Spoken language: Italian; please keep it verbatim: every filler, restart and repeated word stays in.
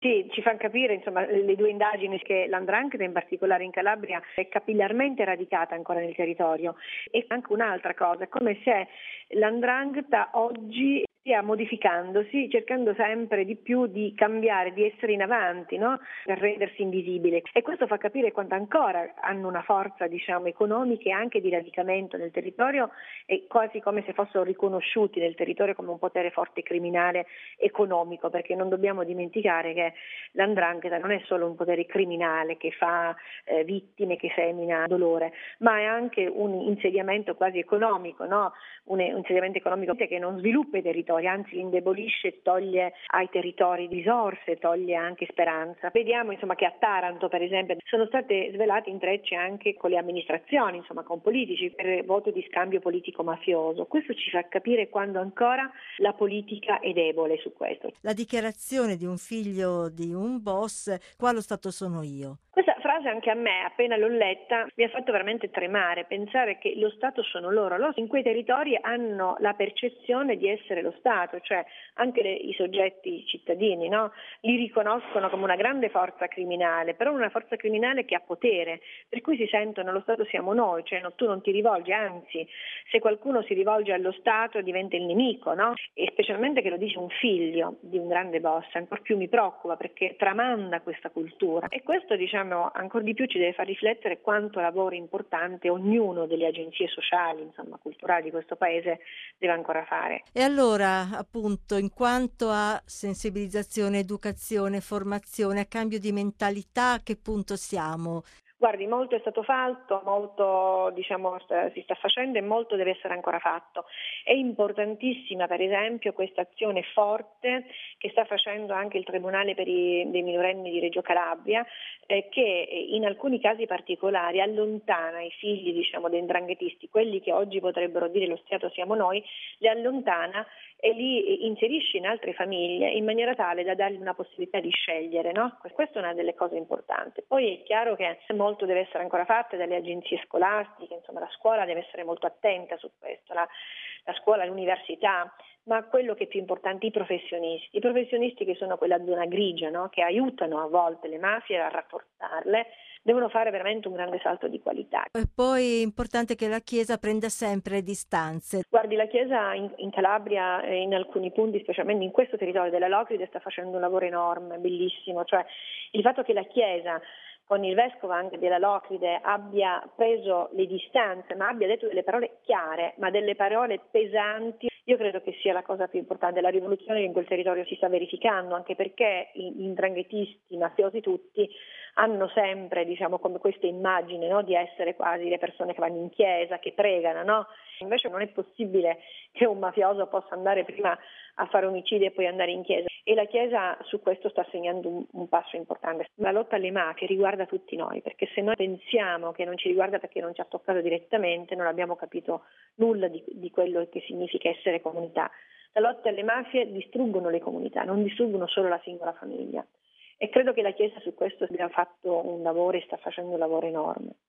Sì, ci fanno capire, insomma, le due indagini che l'Andrangheta, in particolare in Calabria, è capillarmente radicata ancora nel territorio. E anche un'altra cosa, è come se l'Andrangheta oggi stia modificandosi, cercando sempre di più di cambiare, di essere in avanti, no? Per rendersi invisibile. E questo fa capire quanto ancora hanno una forza, diciamo, economica e anche di radicamento nel territorio, e quasi come se fossero riconosciuti nel territorio come un potere forte criminale economico, perché non dobbiamo dimenticare che l'Andrangheta non è solo un potere criminale che fa eh, vittime, che semina dolore, ma è anche un insediamento quasi economico, no? Un, un insediamento economico che non sviluppa i territori, anzi li indebolisce, toglie ai territori risorse, toglie anche speranza. Vediamo insomma che a Taranto, per esempio, sono state svelate intrecci anche con le amministrazioni, insomma con politici, per voto di scambio politico mafioso. Questo ci fa capire quando ancora la politica è debole su questo. La dichiarazione di un figlio di un boss: qua lo Stato sono io. Questa frase anche a me, appena l'ho letta, mi ha fatto veramente tremare, pensare che lo Stato sono loro. Loro in quei territori hanno la percezione di essere lo Stato, cioè anche le, i soggetti cittadini, no? Li riconoscono come una grande forza criminale, però una forza criminale che ha potere, per cui si sentono lo Stato siamo noi, cioè no, tu non ti rivolgi, anzi se qualcuno si rivolge allo Stato diventa il nemico, no? E specialmente che lo dice un figlio di un grande boss, ancor più mi preoccupa perché tramanda questa cultura. E questo, diciamo, ancora di più ci deve far riflettere quanto lavoro importante ognuno delle agenzie sociali, insomma, culturali di questo paese deve ancora fare. E allora, appunto, in quanto a sensibilizzazione, educazione, formazione, a cambio di mentalità, a che punto siamo? Guardi, molto è stato fatto, molto diciamo si sta facendo e molto deve essere ancora fatto. È importantissima per esempio questa azione forte che sta facendo anche il Tribunale per i, dei minorenni di Reggio Calabria, eh, che in alcuni casi particolari allontana i figli diciamo dei 'ndranghetisti, quelli che oggi potrebbero dire lo Stato siamo noi, li allontana e li inserisce in altre famiglie in maniera tale da dargli una possibilità di scegliere, no? Questa è una delle cose importanti. Poi è chiaro che molto deve essere ancora fatto dalle agenzie scolastiche, insomma la scuola deve essere molto attenta su questo, la, la scuola, l'università, ma quello che è più importante i professionisti, i professionisti che sono quella zona grigia, no? Che aiutano a volte le mafie a rafforzarle, devono fare veramente un grande salto di qualità. E poi è importante che la Chiesa prenda sempre le distanze. Guardi, la Chiesa in, in Calabria, eh, in alcuni punti, specialmente in questo territorio della Locride, sta facendo un lavoro enorme, bellissimo, cioè il fatto che la Chiesa con il vescovo anche della Locride abbia preso le distanze, ma abbia detto delle parole chiare, ma delle parole pesanti, io credo che sia la cosa più importante, la rivoluzione che in quel territorio si sta verificando, anche perché gli 'ndranghetisti, i mafiosi tutti, hanno sempre, diciamo, come questa immagine, no, di essere quasi le persone che vanno in chiesa, che pregano, no? Invece non è possibile che un mafioso possa andare prima a fare omicidi e poi andare in chiesa. E la Chiesa su questo sta segnando un, un passo importante. La lotta alle mafie riguarda tutti noi, perché se noi pensiamo che non ci riguarda perché non ci ha toccato direttamente, non abbiamo capito nulla di, di quello che significa essere comunità. La lotta alle mafie distruggono le comunità, non distruggono solo la singola famiglia. E credo che la Chiesa su questo abbia fatto un lavoro e sta facendo un lavoro enorme.